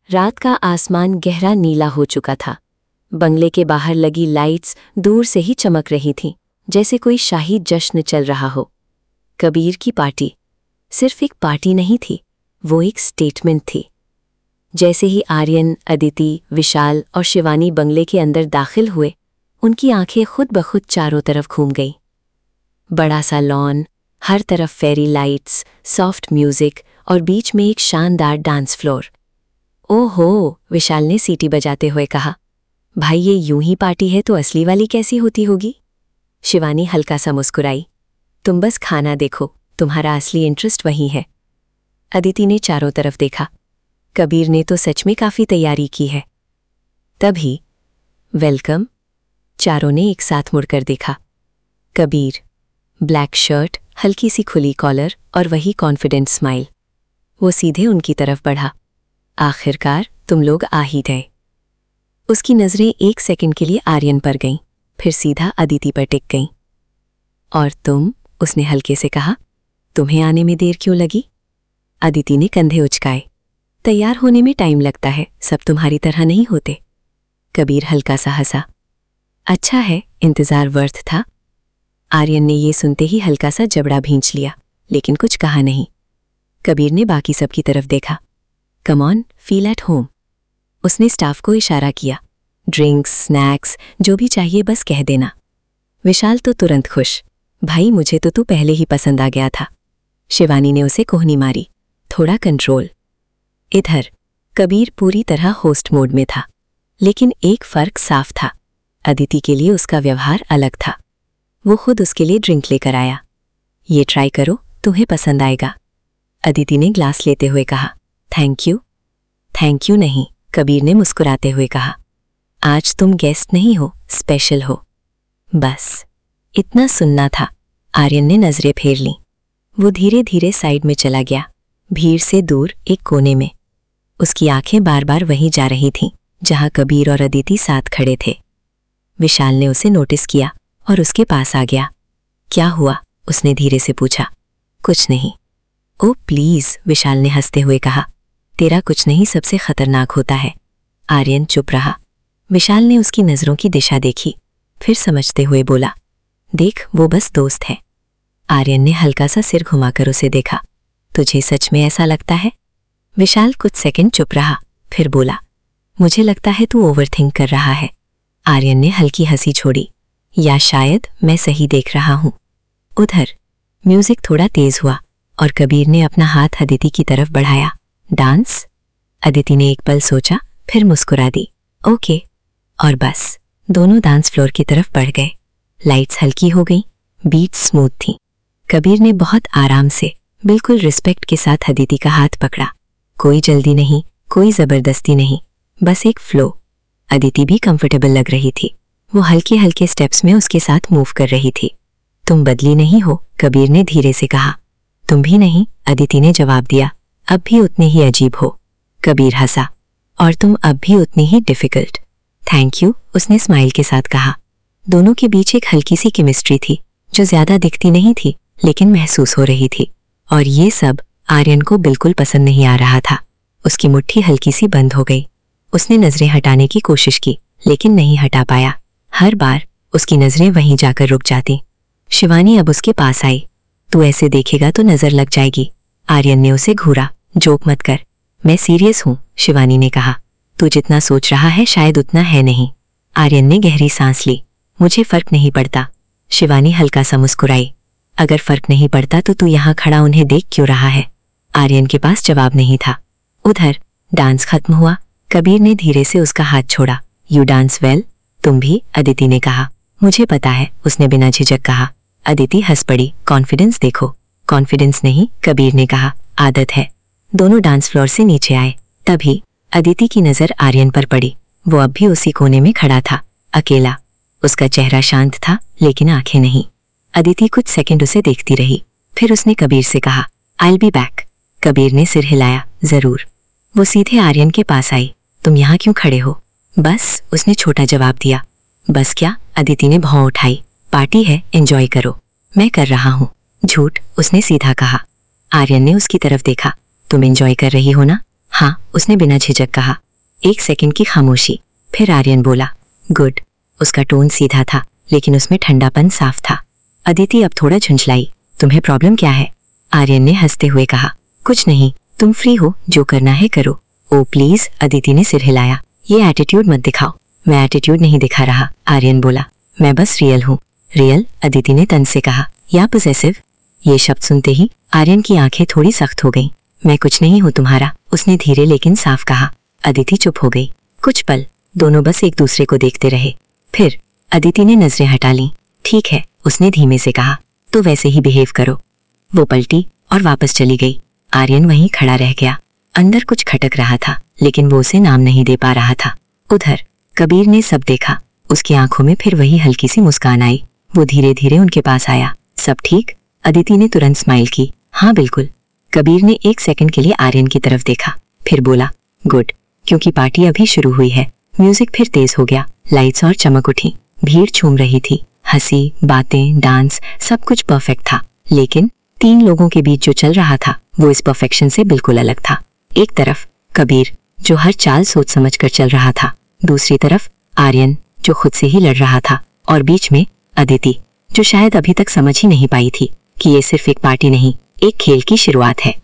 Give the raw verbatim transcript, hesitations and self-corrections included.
रात का आसमान गहरा नीला हो चुका था। बंगले के बाहर लगी लाइट्स दूर से ही चमक रही थीं, जैसे कोई शाही जश्न चल रहा हो। कबीर की पार्टी सिर्फ एक पार्टी नहीं थी, वो एक स्टेटमेंट थी। जैसे ही आर्यन, अदिति, विशाल और शिवानी बंगले के अंदर दाखिल हुए, उनकी आंखें खुद ब खुद चारों तरफ घूम गईं। बड़ा सा लॉन, हर तरफ फेरी लाइट्स, सॉफ्ट म्यूजिक और बीच में एक शानदार डांस फ्लोर। ओहो, विशाल ने सीटी बजाते हुए कहा। भाई, ये यूं ही पार्टी है तो असली वाली कैसी होती होगी? शिवानी हल्का सा मुस्कुराई। तुम बस खाना देखो, तुम्हारा असली इंटरेस्ट वही है। अदिति ने चारों तरफ देखा। कबीर ने तो सच में काफी तैयारी की है। तभी वेलकम, चारों ने एक साथ मुड़कर देखा। कबीर, ब्लैक शर्ट, हल्की सी खुली कॉलर और वही कॉन्फिडेंट स्माइल। वो सीधे उनकी तरफ बढ़ा। आखिरकार तुम लोग आ ही गए। उसकी नजरें एक सेकंड के लिए आर्यन पर गईं, फिर सीधा अदिति पर टिक गईं। और तुम, उसने हल्के से कहा, तुम्हें आने में देर क्यों लगी? अदिति ने कंधे उचकाए। तैयार होने में टाइम लगता है, सब तुम्हारी तरह नहीं होते। कबीर हल्का सा हंसा। अच्छा है, इंतजार वर्थ था। आर्यन ने ये सुनते ही हल्का सा जबड़ा भींच लिया, लेकिन कुछ कहा नहीं। कबीर ने बाकी सबकी तरफ देखा। Come on, feel at home. उसने स्टाफ को इशारा किया। ड्रिंक्स, स्नैक्स, जो भी चाहिए बस कह देना। विशाल तो तुरंत खुश। भाई, मुझे तो तू पहले ही पसंद आ गया था। शिवानी ने उसे कोहनी मारी। थोड़ा कंट्रोल। इधर कबीर पूरी तरह होस्ट मोड में था, लेकिन एक फर्क साफ था। अदिति के लिए उसका व्यवहार अलग था। वो खुद उसके लिए ड्रिंक लेकर आया। ये ट्राई करो, तुम्हें पसंद आएगा। अदिति ने ग्लास लेते हुए कहा। Thank you. थैंक यू नहीं, कबीर ने मुस्कुराते हुए कहा। आज तुम गेस्ट नहीं हो, स्पेशल हो। बस इतना सुनना था। आर्यन ने नजरें फेर लीं। वो धीरे धीरे साइड में चला गया, भीड़ से दूर एक कोने में। उसकी आंखें बार बार वहीं जा रही थीं जहां कबीर और अदिति साथ खड़े थे। विशाल ने उसे नोटिस किया और उसके पास आ गया। क्या हुआ? उसने धीरे से पूछा। कुछ नहीं। ओ प्लीज, विशाल ने हंसते हुए कहा। तेरा कुछ नहीं सबसे खतरनाक होता है। आर्यन चुप रहा। विशाल ने उसकी नजरों की दिशा देखी, फिर समझते हुए बोला, देख, वो बस दोस्त है। आर्यन ने हल्का सा सिर घुमाकर उसे देखा। तुझे सच में ऐसा लगता है? विशाल कुछ सेकंड चुप रहा, फिर बोला, मुझे लगता है तू ओवरथिंक कर रहा है। आर्यन ने हल्की हंसी छोड़ी। या शायद मैं सही देख रहा हूं। उधर म्यूजिक थोड़ा तेज हुआ और कबीर ने अपना हाथ अदिति की तरफ बढ़ाया। डांस? अदिति ने एक पल सोचा, फिर मुस्कुरा दी। ओके। और बस दोनों डांस फ्लोर की तरफ बढ़ गए। लाइट्स हल्की हो गईं, बीट्स स्मूथ थीं। कबीर ने बहुत आराम से, बिल्कुल रिस्पेक्ट के साथ अदिति का हाथ पकड़ा। कोई जल्दी नहीं, कोई जबरदस्ती नहीं, बस एक फ्लो। अदिति भी कंफर्टेबल लग रही थी। वो हल्के हल्के स्टेप्स में उसके साथ मूव कर रही थी। तुम बदली नहीं हो, कबीर ने धीरे से कहा। तुम भी नहीं, अदिति ने जवाब दिया। अब भी उतने ही अजीब हो। कबीर हंसा। और तुम अब भी उतनी ही डिफिकल्ट। थैंक यू, उसने स्माइल के साथ कहा। दोनों के बीच एक हल्की सी केमिस्ट्री थी, जो ज्यादा दिखती नहीं थी, लेकिन महसूस हो रही थी। और ये सब आर्यन को बिल्कुल पसंद नहीं आ रहा था। उसकी मुट्ठी हल्की सी बंद हो गई। उसने नजरें हटाने की कोशिश की, लेकिन नहीं हटा पाया। हर बार उसकी नजरें वहीं जाकर रुक जाती। शिवानी अब उसके पास आई। तू ऐसे देखेगा तो नजर लग जाएगी। आर्यन ने उसे घूरा। जोक मत कर, मैं सीरियस हूं, शिवानी ने कहा। तू जितना सोच रहा है शायद उतना है नहीं। आर्यन ने गहरी सांस ली। मुझे फर्क नहीं पड़ता। शिवानी हल्का सा मुस्कुराई। अगर फर्क नहीं पड़ता तो तू यहाँ खड़ा उन्हें देख क्यों रहा है? आर्यन के पास जवाब नहीं था। उधर डांस खत्म हुआ। कबीर ने धीरे से उसका हाथ छोड़ा। You dance well. तुम भी, अदिति ने कहा। मुझे पता है, उसने बिना झिझक कहा। अदिति हंस पड़ी। कॉन्फिडेंस देखो। कॉन्फिडेंस नहीं, कबीर ने कहा, आदत है। दोनों डांस फ्लोर से नीचे आए। तभी अदिति की नजर आर्यन पर पड़ी। वो अब भी उसी कोने में खड़ा था, अकेला। उसका चेहरा शांत था, लेकिन आंखें नहीं। अदिति कुछ सेकंड उसे देखती रही, फिर उसने कबीर से कहा, I will be back. Kabir ने सिर हिलाया। जरूर। वो सीधे आर्यन के पास आई। तुम यहाँ क्यों खड़े हो? बस, उसने छोटा जवाब दिया। बस क्या? अदिति ने भौं उठाई। पार्टी है, एंजॉय करो। मैं कर रहा हूँ। झूठ, उसने सीधा कहा। आर्यन ने उसकी तरफ देखा। तुम एंजॉय कर रही हो ना? हाँ, उसने बिना झिझक कहा। एक सेकंड की खामोशी, फिर आर्यन बोला, गुड। उसका टोन सीधा था, लेकिन उसमें ठंडापन साफ था। अदिति अब थोड़ा झुंझलाई। तुम्हें प्रॉब्लम क्या है? आर्यन ने हंसते हुए कहा, कुछ नहीं, तुम फ्री हो, जो करना है करो। ओ प्लीज, अदिति ने सिर हिलाया। ये एटीट्यूड मत दिखाओ। मैं एटीट्यूड नहीं दिखा रहा, आर्यन बोला। मैं बस रियल हूँ। रियल? अदिति ने तन से कहा, या पॉसेसिव? ये शब्द सुनते ही आर्यन की आंखें थोड़ी सख्त हो गईं। मैं कुछ नहीं हूँ तुम्हारा, उसने धीरे लेकिन साफ कहा। अदिति चुप हो गई। कुछ पल दोनों बस एक दूसरे को देखते रहे। फिर अदिति ने नजरें हटा लीं। ठीक है, उसने धीमे से कहा, तो वैसे ही बिहेव करो। वो पलटी और वापस चली गई। आर्यन वहीं खड़ा रह गया। अंदर कुछ खटक रहा था, लेकिन वो उसे नाम नहीं दे पा रहा था। उधर कबीर ने सब देखा। उसकी आंखों में फिर वही हल्की सी मुस्कान आई। वो धीरे धीरे उनके पास आया। सब ठीक? अदिति ने तुरंत स्माइल की। हाँ बिल्कुल। कबीर ने एक सेकंड के लिए आर्यन की तरफ देखा, फिर बोला, गुड, क्योंकि पार्टी अभी शुरू हुई है। म्यूजिक फिर तेज हो गया। लाइट्स और चमक उठी। भीड़ झूम रही थी। हंसी, बातें, डांस, सब कुछ परफेक्ट था। लेकिन तीन लोगों के बीच जो चल रहा था वो इस परफेक्शन से बिल्कुल अलग था। एक तरफ कबीर, जो हर चाल सोच समझकर चल रहा था। दूसरी तरफ आर्यन, जो खुद से ही लड़ रहा था। और बीच में अदिति, जो शायद अभी तक समझ ही नहीं पाई थी कि ये सिर्फ एक पार्टी नहीं, एक खेल की शुरुआत है।